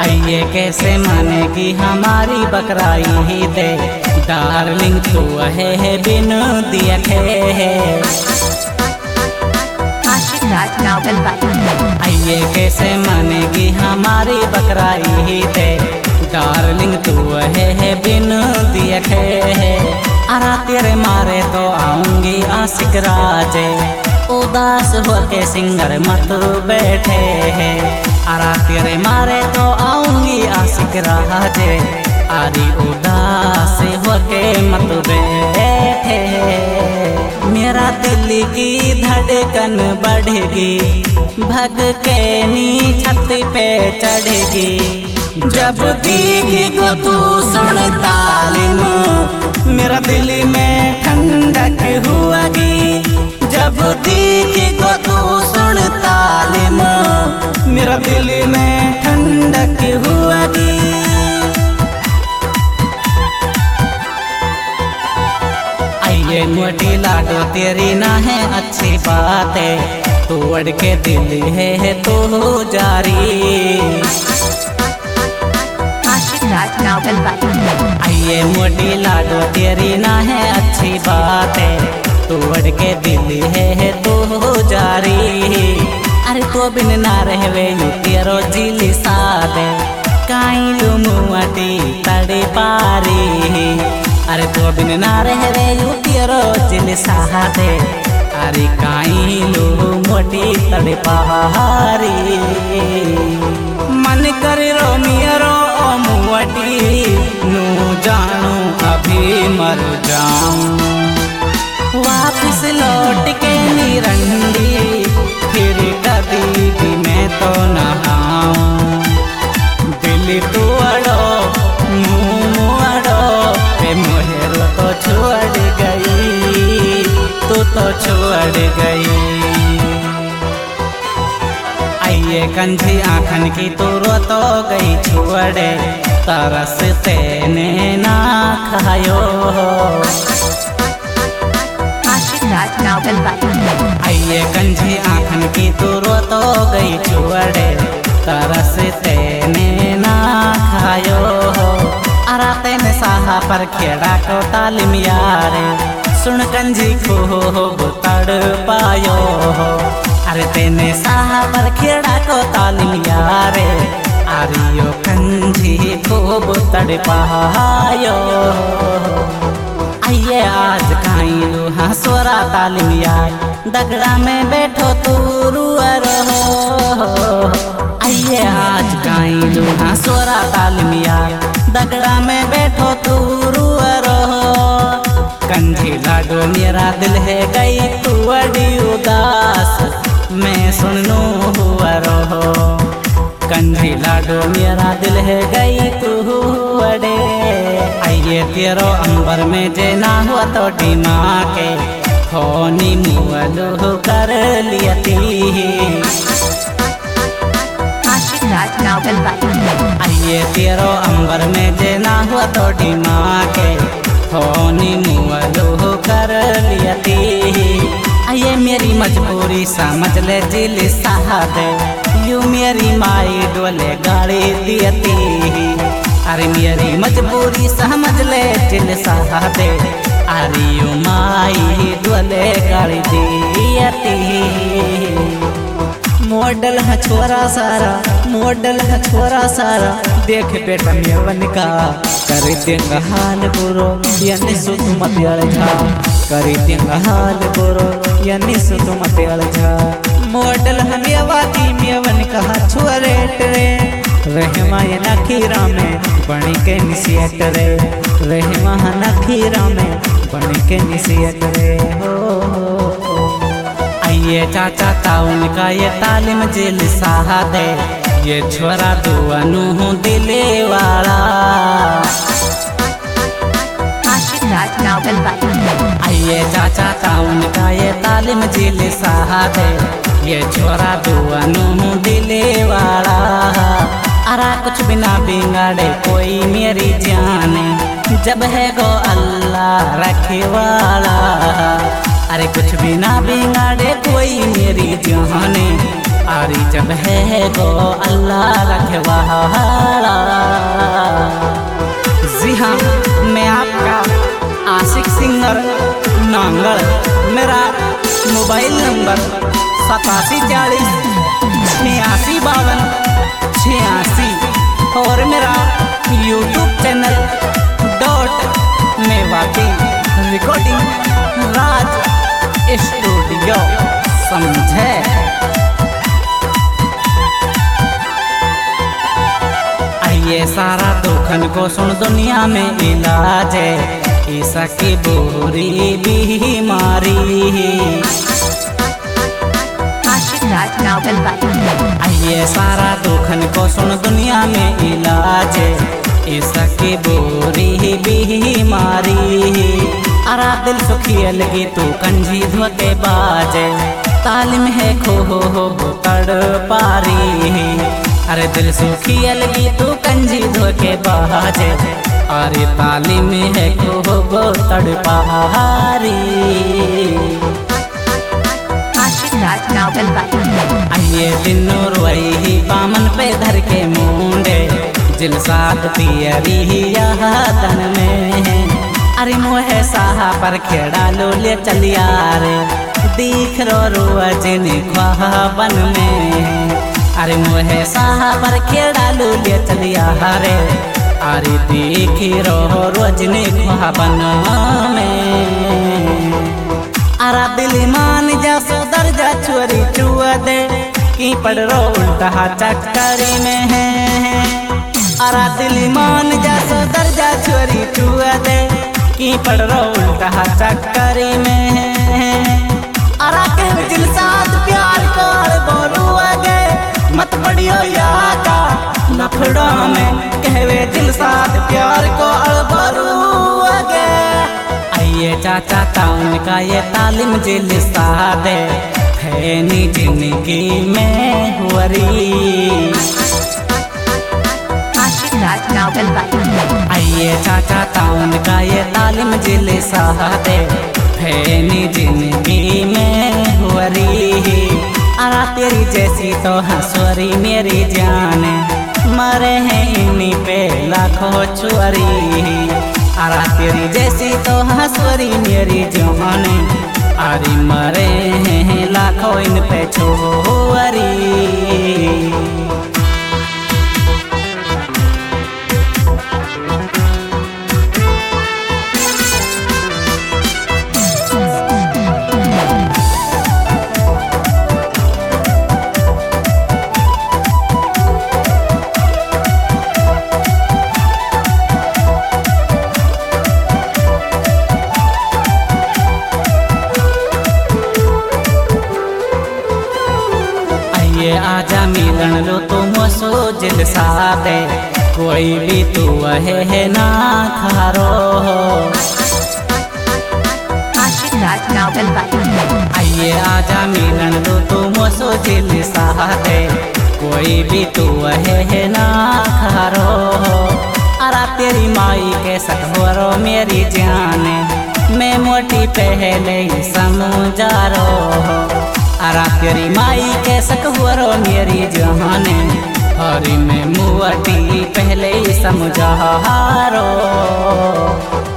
आइए कैसे मानेगी हमारी बकराई ही दे, डार्लिंग तू है बिन दिया है। आइए कैसे मानेगी हमारी बकराई ही दे, डार्लिंग तू है बिन दिया है। अरा तेरे मारे तो आऊंगी आशिक राजे, उदास होके सिंगर मत बैठे है। अरा तेरे मारे तो आऊंगी आशिक राजे, आरी उदास होके मत बैठे। मेरा दिल की धड़कन बढ़ेगी, भग के नी छत पे चढ़ेगी। जब देगी को तू सुन तालिम, मेरा दिल में ठंडक हुआगी। जब देगी को तू सुन तालिम, मेरा दिल में ठंडक हुआगी। आइए मोटी लाडो तेरी ना है अच्छी बात है, तोड़ के दिल है तो जारी। आइए मोटी लाडो तेरी ना है अच्छी बात है, तोड़ के दिल है तो जारी। अरे तो बिन ना रहवे यू तेरो जिली सादे, काई मुआटी तड़े पारी। अरे तो बिन ना रहवे यू तेरो जिली सादे, अरे काई लो मोटी तड़े पारी। मन कर रो मियरो मुआटी, नू जानू अभी मर जाऊं। वापस लौट के निरंडी, फिर कभी भी मैं तो न आऊं। दिल तू अड़ो मुँह अड़ो, मोहर तो छोड़ गई, तू तो छोड़ गई। आइए कंझी आँखन की तू रो तो गई छोड़े, तरस तेने ना खायो। आइए कंझी आँखन की तू रो तो गई छोड़े, तरस तेने ना खायो। अरा तेने साहा पर खेड़ा को तालिम यारे, सुन कंझी को तड़ पायो। अरे तेने साहा पर खेड़ा को तालिम यारे, आरियो कंझी को तड़ पायो। आइए आज खाइलू हंसोरा तालिम यार, दगड़ा में बैठो तू रुआ रहो। आइए आज खाइलू हंसोरा तालिम यार, दगड़ा में बैठो तू रुआ रहो। कंझी लाडो मेरा दिल है गई तू बड़ी उदास, मैं सुनू हुआ रहो। कंझी लाडो मेरा दिल है गई तू बड़े। आइए तेरो अंबर में जेना हुआ तो डीमा के, खोनी मुअलू कर लियती। आइए तेरो अंबर में जेना हुआ तो डीमा के, खोनी मुअलू कर लियती। आइए मेरी मजबूरी समझ ले जिल साहदे, यू मेरी माई डोले गाड़ी दियती। अरे मेरी मजबूरी समझ ले जिल साहदे, अरे यू माई डोले गाड़ी दियती। मॉडल है छोरा सारा, मॉडल है छोरा सारा, देख बेटा मेवन का कर देंगा हाल बुरो, यानी सो तुम झा कर देंगा हाल बुरो, यानी सो तुम झा। मॉडल है मेवाती मेवन का छोरे रे, रहमा ये नखीरा में बन के निसियत रे, रहमा नखीरा में बन के निसियत रे हो। आइए चाचा ताउन का ये तालिम जिल साहदे, ये छोरा दुआनू दिले वाला। आइए चाचा ताउन का ये तालिम जिल साहदे, ये छोरा दुआनू दिले वाला। अरा कुछ बिना बिगाड़े कोई मेरी जाने, जब है गो अल्लाह रखे वाला। अरे कुछ भी ना बिगाड़े कोई मेरी जाने, अरे जब है गो अल्लाह रखवाला। जी हाँ, मैं आपका आशिक सिंगर नांगल। मेरा मोबाइल नंबर 8740 और मेरा YouTube channel Mewati recording Raj studio समझे। आइए सारा दुखन को सुन दुनिया में इलाज है ईसा की बुरी बीमारी। आइए सारा दुखन को सुन दुनिया में इलाज है ईसा की बुरी बीमारी। अरा दिल सुखी लगी तू कंजी धोते बाजे तालिम है खो तड़ पारी। अरे दिल सुखी लगी तू कंजी धोके बाजे अरे तालिम है खो तड़ पारी। आइए दिनों रोई बामन पे धर के मुंडे जिल साथ तियरी तन में। अरे मोहे साहा पर खेड़ा लो ले चलिया रे दिख रो अजन ख्वाबन में। अरे मोहे साहा पर खेड़ा लो ले चलिया रे अरे दिख रो रोजन ख्वाबन में। अरा दिल मान जा सो दर्जा चोरी चुआ दे की पड़ रो उल्टा चक्करी में है। अरा दिल मान जा सो दर्जा चोरी चुआ दे की पड़ रो उल्टा चक्करी में है। अरा के दिल साथ प्यार को बोलू आगे मत पड़ियो यादा लफड़ा में कहवे दिल साथ प्यार को बोलू आगे। आइए चाचा टाउन का ये तालिम जिल सादे फैनी जिंदगी में हुरी। आइए चाचा टाउन का ये तालिम जिल सादे फैनी जिंदगी में हुरी। अरा तेरी जैसी तो हंसवरी मेरी जान मरे हैं इन्हीं पे लाखों चुअरी। अरा तेरी जैसी तो हंसवरी मेरी जान अरे मरे हैं लाखों इन पे छोरी। आजा मिलन लो तुम सो जिल सादे कोई भी तू है ना खारो। आइए आजा मिलन लो तुम सो जिल सादे कोई भी तू है ना खारो। अरा तेरी माई के सखोरो मेरी जान मैं मोटी पहले समझारो। अरा तेरी माई के सकवरो मेरी जहाने हरी में मुआटी पहले ही समझारो।